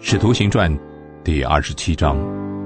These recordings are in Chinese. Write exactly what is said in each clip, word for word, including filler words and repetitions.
使徒行传第二十七章，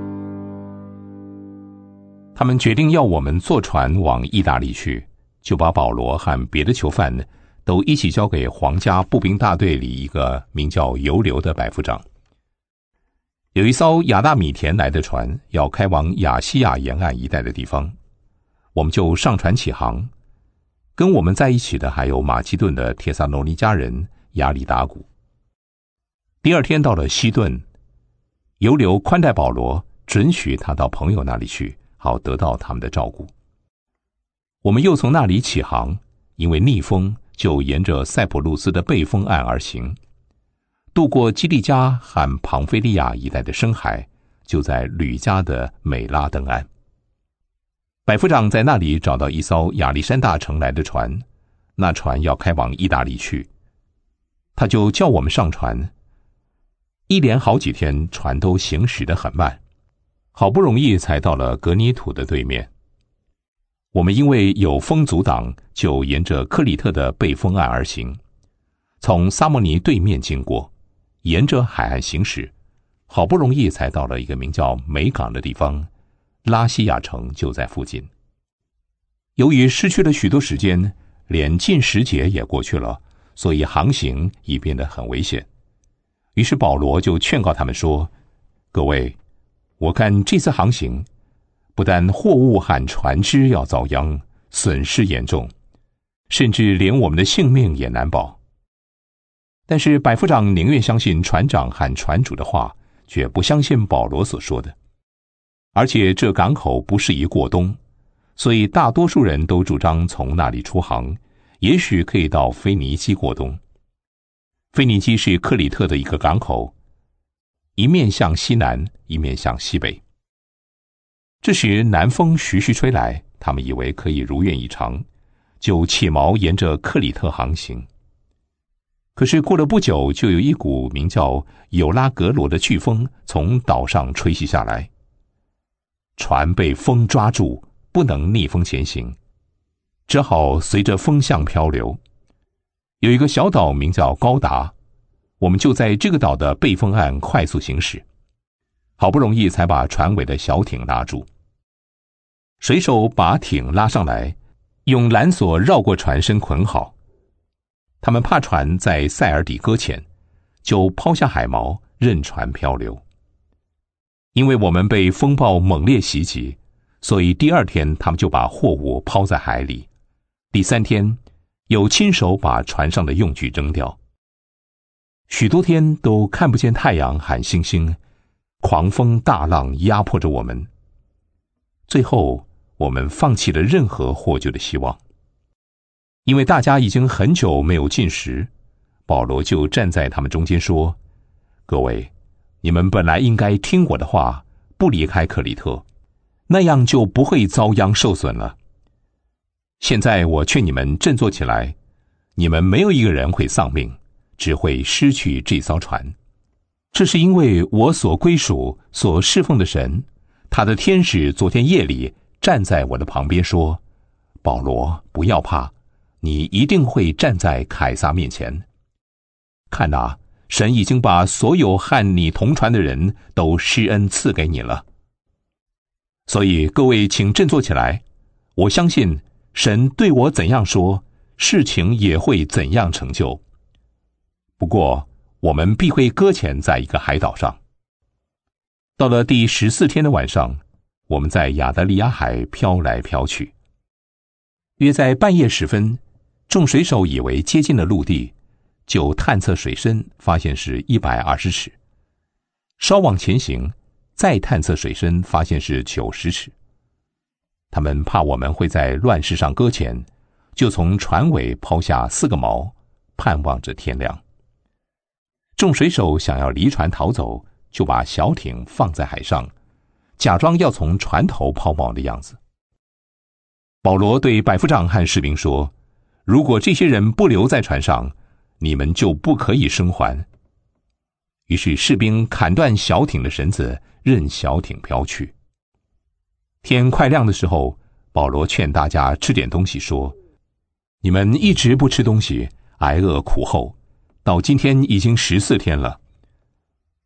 他们决定要我们坐船往意大利去，就把保罗和别的囚犯都一起交给皇家步兵大队里一个名叫尤留的百夫长。有一艘亚大米田来的船要开往亚细亚沿岸一带的地方，我们就上船起航。跟我们在一起的还有马其顿的帖撒罗尼迦人亚里达古。第二天到了西顿，尤留宽待保罗，准许他到朋友那里去，好得到他们的照顾。我们又从那里起航，因为逆风，就沿着塞浦路斯的背风岸而行，渡过基利加和庞菲利亚一带的深海，就在吕加的美拉登岸。百夫长在那里找到一艘亚历山大城来的船，那船要开往意大利去，他就叫我们上船。一连好几天，船都行驶得很慢，好不容易才到了格尼土的对面。我们因为有风阻挡，就沿着克里特的背风岸而行，从萨莫尼对面经过，沿着海岸行驶，好不容易才到了一个名叫美港的地方，拉西亚城就在附近。由于失去了许多时间，连近时节也过去了，所以航行已变得很危险。于是保罗就劝告他们说，各位，我看这次航行不但货物和船只要遭殃，损失严重，甚至连我们的性命也难保。但是百夫长宁愿相信船长和船主的话，却不相信保罗所说的。而且这港口不适宜过冬，所以大多数人都主张从那里出航，也许可以到腓尼基过冬。腓尼基是克里特的一个港口，一面向西南，一面向西北。这时南风徐徐吹来，他们以为可以如愿以偿，就起锚沿着克里特航行。可是过了不久，就有一股名叫有拉格罗的飓风从岛上吹袭下来，船被风抓住，不能逆风前行，只好随着风向漂流。有一个小岛名叫高达，我们就在这个岛的背风岸快速行驶，好不容易才把船尾的小艇拉住。水手把艇拉上来，用缆索绕过船身捆好。他们怕船在塞尔底搁浅，就抛下海锚，任船漂流。因为我们被风暴猛烈袭击，所以第二天他们就把货物抛在海里。第三天有亲手把船上的用具扔掉。许多天都看不见太阳和星星，狂风大浪压迫着我们。最后我们放弃了任何获救的希望。因为大家已经很久没有进食，保罗就站在他们中间说，各位，你们本来应该听我的话，不离开克里特，那样就不会遭殃受损了。现在我劝你们振作起来，你们没有一个人会丧命，只会失去这艘船。这是因为我所归属、所侍奉的神，他的天使昨天夜里站在我的旁边说，保罗，不要怕，你一定会站在凯撒面前。看啊，神已经把所有和你同船的人都施恩赐给你了。所以各位请振作起来，我相信神对我怎样说，事情也会怎样成就。不过我们必会搁浅在一个海岛上。到了第十四天的晚上，我们在亚得里亚海飘来飘去。约在半夜时分，众水手以为接近了陆地，就探测水深，发现是一百二十尺。稍往前行，再探测水深，发现是九十尺。他们怕我们会在乱世上搁浅，就从船尾抛下四个锚，盼望着天亮。众水手想要离船逃走，就把小艇放在海上，假装要从船头抛锚的样子。保罗对百夫长和士兵说，如果这些人不留在船上，你们就不可以生还。于是士兵砍断小艇的绳子，任小艇飘去。天快亮的时候，保罗劝大家吃点东西，说，你们一直不吃东西，挨饿苦候，到今天已经十四天了。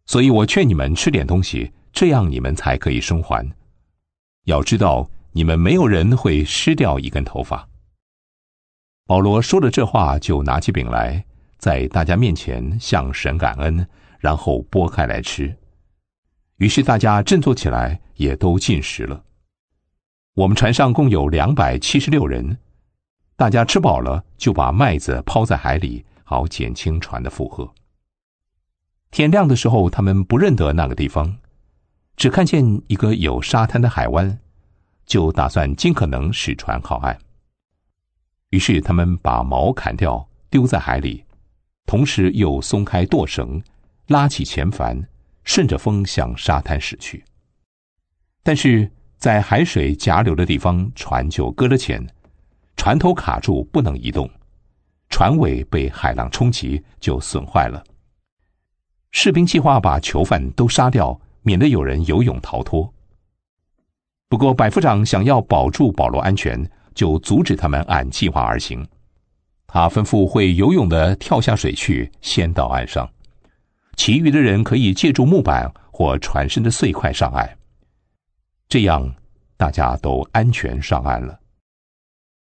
所以我劝你们吃点东西，这样你们才可以生还。要知道，你们没有人会失掉一根头发。”保罗说了这话，就拿起饼来，在大家面前向神感恩，然后拨开来吃。于是大家振作起来，也都进食了。我们船上共有两百七十六人，大家吃饱了，就把麦子抛在海里，好减轻船的负荷。天亮的时候，他们不认得那个地方，只看见一个有沙滩的海湾，就打算尽可能使船靠岸。于是他们把锚砍掉，丢在海里，同时又松开舵绳，拉起前帆，顺着风向沙滩驶去。但是在海水夹流的地方，船就搁了浅，船头卡住不能移动，船尾被海浪冲击，就损坏了。士兵计划把囚犯都杀掉，免得有人游泳逃脱。不过百夫长想要保住保罗安全，就阻止他们按计划而行。他吩咐会游泳的跳下水去，先到岸上，其余的人可以借助木板或船身的碎块上岸。这样大家都安全上岸了。